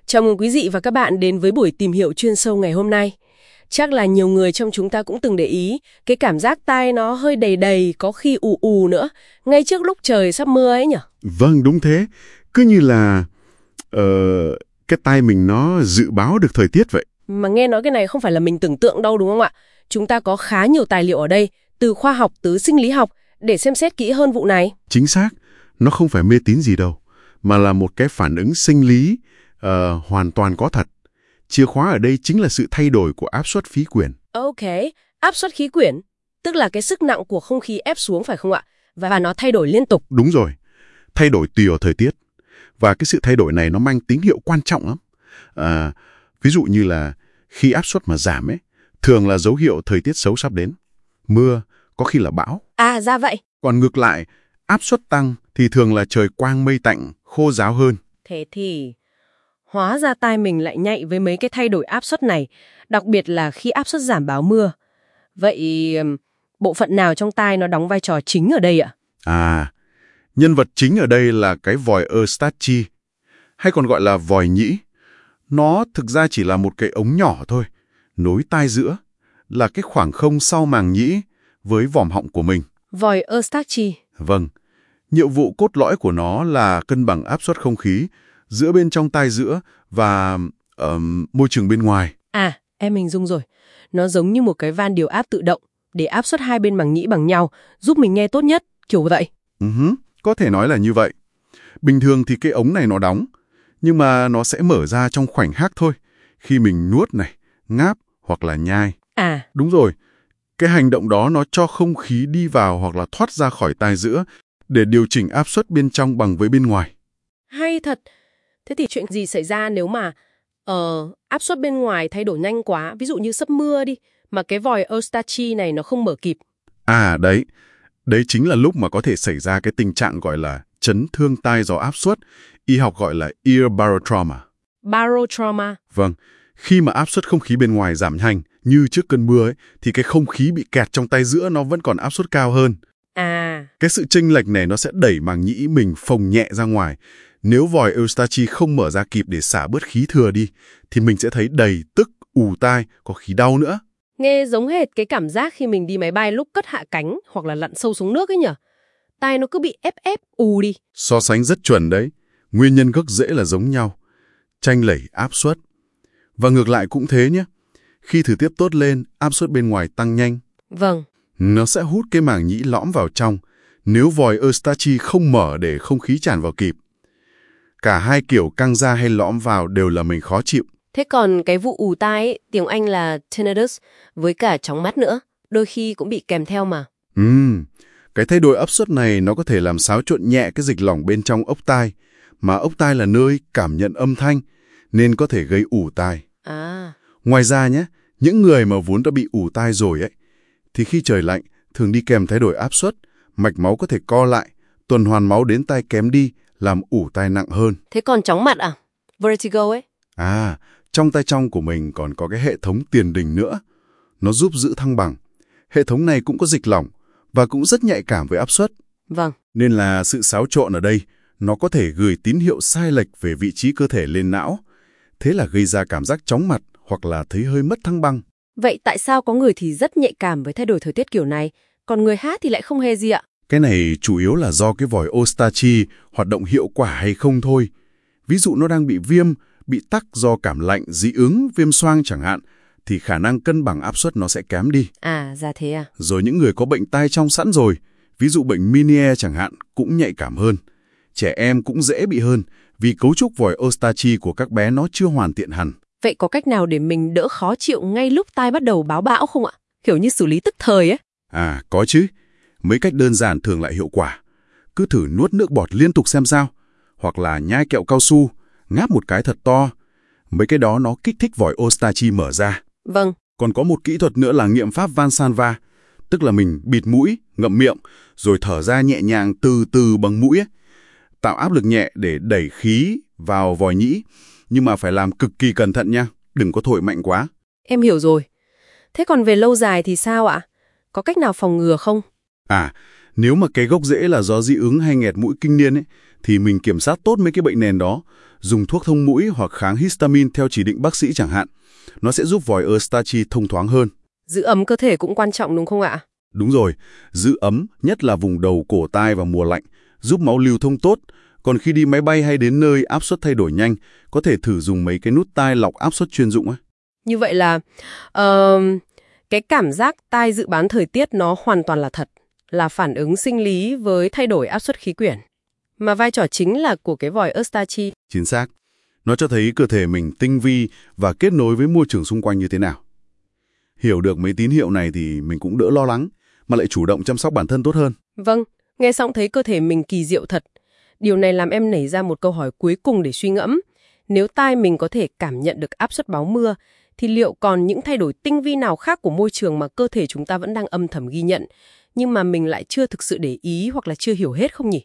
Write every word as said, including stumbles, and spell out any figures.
Chào mừng quý vị và các bạn đến với buổi tìm hiểu chuyên sâu ngày hôm nay. Chắc là nhiều người trong chúng ta cũng từng để ý, cái cảm giác tai nó hơi đầy đầy, có khi ù ù nữa, ngay trước lúc trời sắp mưa ấy nhỉ? Vâng, đúng thế. Cứ như là uh, cái tai mình nó dự báo được thời tiết vậy. Mà nghe nói cái này không phải là mình tưởng tượng đâu đúng không ạ? Chúng ta có khá nhiều tài liệu ở đây, từ khoa học tới sinh lý học, để xem xét kỹ hơn vụ này. Chính xác, nó không phải mê tín gì đâu, mà là một cái phản ứng sinh lý uh, hoàn toàn có thật. Chìa khóa ở đây chính là sự thay đổi của áp suất khí quyển. Ok, áp suất khí quyển, tức là cái sức nặng của không khí ép xuống phải không ạ? Và nó thay đổi liên tục. Đúng rồi, thay đổi tùy vào thời tiết. Và cái sự thay đổi này nó mang tín hiệu quan trọng lắm. À, ví dụ như là khi áp suất mà giảm ấy, thường là dấu hiệu thời tiết xấu sắp đến. Mưa, có khi là bão. À, ra vậy. Còn ngược lại, áp suất tăng thì thường là trời quang mây tạnh, khô ráo hơn. Thế thì hóa ra tai mình lại nhạy với mấy cái thay đổi áp suất này, đặc biệt là khi áp suất giảm báo mưa. Vậy bộ phận nào trong tai nó đóng vai trò chính ở đây ạ? À, nhân vật chính ở đây là cái vòi Eustachi, hay còn gọi là vòi nhĩ. Nó thực ra chỉ là một cái ống nhỏ thôi, nối tai giữa, là cái khoảng không sau màng nhĩ với vòm họng của mình. Vòi Eustachi. Vâng, nhiệm vụ cốt lõi của nó là cân bằng áp suất không khí giữa bên trong tai giữa và uh, môi trường bên ngoài. À, em hình dung rồi. Nó giống như một cái van điều áp tự động để áp suất hai bên màng nhĩ bằng nhau, giúp mình nghe tốt nhất, kiểu vậy. Uh-huh, có thể nói là như vậy. Bình thường thì cái ống này nó đóng, nhưng mà nó sẽ mở ra trong khoảnh khắc thôi, khi mình nuốt này, ngáp hoặc là nhai. À, đúng rồi. Cái hành động đó nó cho không khí đi vào hoặc là thoát ra khỏi tai giữa để điều chỉnh áp suất bên trong bằng với bên ngoài. hay thật. Thế thì chuyện gì xảy ra nếu mà uh, áp suất bên ngoài thay đổi nhanh quá, ví dụ như sắp mưa đi, mà cái vòi Eustachi này nó không mở kịp? À đấy, đấy chính là lúc mà có thể xảy ra cái tình trạng gọi là chấn thương tai do áp suất, y học gọi là ear barotrauma. Barotrauma. Vâng, khi mà áp suất không khí bên ngoài giảm nhanh, như trước cơn mưa ấy, thì cái không khí bị kẹt trong tai giữa nó vẫn còn áp suất cao hơn. À. Cái sự chênh lệch này nó sẽ đẩy màng nhĩ mình phồng nhẹ ra ngoài. Nếu vòi Eustachi không mở ra kịp để xả bớt khí thừa đi, thì mình sẽ thấy đầy tức, ù tai, có khí đau nữa. Nghe giống hệt cái cảm giác khi mình đi máy bay lúc cất hạ cánh hoặc là lặn sâu xuống nước ấy nhở? Tai nó cứ bị ép ép, ù đi. So sánh rất chuẩn đấy. Nguyên nhân gốc rễ là giống nhau. Chênh lệch áp suất. Và ngược lại cũng thế nhé. Khi thời tiết tốt lên, áp suất bên ngoài tăng nhanh. Vâng. Nó sẽ hút cái màng nhĩ lõm vào trong, nếu vòi Eustachi không mở để không khí tràn vào kịp. Cả hai kiểu căng ra hay lõm vào đều là mình khó chịu. Thế còn cái vụ ù tai ấy, tiếng Anh là tinnitus, với cả chóng mắt nữa, đôi khi cũng bị kèm theo mà. Ừm, cái thay đổi áp suất này nó có thể làm xáo trộn nhẹ cái dịch lỏng bên trong ốc tai, mà ốc tai là nơi cảm nhận âm thanh, nên có thể gây ù tai. À. Ngoài ra nhé, những người mà vốn đã bị ù tai rồi ấy, thì khi trời lạnh thường đi kèm thay đổi áp suất, mạch máu có thể co lại, tuần hoàn máu đến tai kém đi, làm ù tai nặng hơn. Thế còn chóng mặt à? Vertigo ấy? À, trong tai trong của mình còn có cái hệ thống tiền đình nữa. Nó giúp giữ thăng bằng. Hệ thống này cũng có dịch lỏng và cũng rất nhạy cảm với áp suất. Vâng. Nên là sự xáo trộn ở đây, nó có thể gửi tín hiệu sai lệch về vị trí cơ thể lên não. Thế là gây ra cảm giác chóng mặt hoặc là thấy hơi mất thăng bằng. Vậy tại sao có người thì rất nhạy cảm với thay đổi thời tiết kiểu này, còn người khác thì lại không hề gì ạ? Cái này chủ yếu là do cái vòi Eustachi hoạt động hiệu quả hay không thôi. Ví dụ nó đang bị viêm, bị tắc do cảm lạnh, dị ứng, viêm xoang chẳng hạn, thì khả năng cân bằng áp suất nó sẽ kém đi. À, ra thế à? Rồi những người có bệnh tai trong sẵn rồi, ví dụ bệnh Meniere chẳng hạn, cũng nhạy cảm hơn. Trẻ em cũng dễ bị hơn, vì cấu trúc vòi Eustachi của các bé nó chưa hoàn thiện hẳn. Vậy có cách nào để mình đỡ khó chịu ngay lúc tai bắt đầu báo bão không ạ? Kiểu như xử lý tức thời ấy. À, có chứ. Mấy cách đơn giản thường lại hiệu quả. Cứ thử nuốt nước bọt liên tục xem sao. Hoặc là nhai kẹo cao su, ngáp một cái thật to. Mấy cái đó nó kích thích vòi Eustachi mở ra. Vâng. Còn có một kỹ thuật nữa là nghiệm pháp Valsalva. Tức là mình bịt mũi, ngậm miệng, rồi thở ra nhẹ nhàng từ từ bằng mũi ấy. Tạo áp lực nhẹ để đẩy khí vào vòi nhĩ. Nhưng mà phải làm cực kỳ cẩn thận nha. Đừng có thổi mạnh quá. Em hiểu rồi. Thế còn về lâu dài thì sao ạ? Có cách nào phòng ngừa không? À, nếu mà cái gốc rễ là do dị ứng hay nghẹt mũi kinh niên ấy, thì mình kiểm soát tốt mấy cái bệnh nền đó, dùng thuốc thông mũi hoặc kháng histamine theo chỉ định bác sĩ chẳng hạn. Nó sẽ giúp vòi Eustachi thông thoáng hơn. Giữ ấm cơ thể cũng quan trọng đúng không ạ? Đúng rồi, giữ ấm, nhất là vùng đầu cổ tai vào mùa lạnh, giúp máu lưu thông tốt. Còn khi đi máy bay hay đến nơi áp suất thay đổi nhanh, có thể thử dùng mấy cái nút tai lọc áp suất chuyên dụng á. Như vậy là uh, cái cảm giác tai dự báo thời tiết nó hoàn toàn là thật, là phản ứng sinh lý với thay đổi áp suất khí quyển. Mà vai trò chính là của cái vòi Eustachi. Chính xác. Nó cho thấy cơ thể mình tinh vi và kết nối với môi trường xung quanh như thế nào. Hiểu được mấy tín hiệu này thì mình cũng đỡ lo lắng, mà lại chủ động chăm sóc bản thân tốt hơn. Vâng, nghe xong thấy cơ thể mình kỳ diệu thật. Điều này làm em nảy ra một câu hỏi cuối cùng để suy ngẫm. Nếu tai mình có thể cảm nhận được áp suất báo mưa, thì liệu còn những thay đổi tinh vi nào khác của môi trường mà cơ thể chúng ta vẫn đang âm thầm ghi nhận, nhưng mà mình lại chưa thực sự để ý hoặc là chưa hiểu hết không nhỉ?